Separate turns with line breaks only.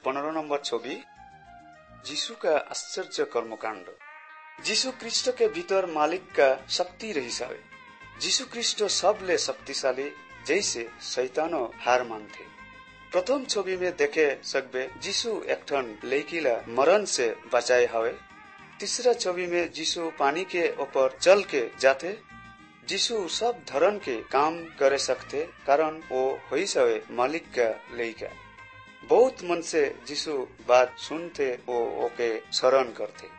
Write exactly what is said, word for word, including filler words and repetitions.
पंद्रह नंबर छवि यीशु का आश्चर्य कर्मकांड। यीशु ख्रिस्ट के भीतर मालिक का शक्ति रही सावे। यीशु ख्रिस्ट सबले शक्तिशाली जैसे शैतानो हार मानथे। प्रथम छवि में देखे सकबे यीशु एक ठन लड़कीला मरण से बचाए हवे। तीसरा छवि में यीशु पानी के ऊपर चल के जाते। यीशु सब धर्म के काम करे सकते कारण वो होई सवे मालिक का लड़का। बहुत मन से यीशु बात सुनते वो ओके शरण करते।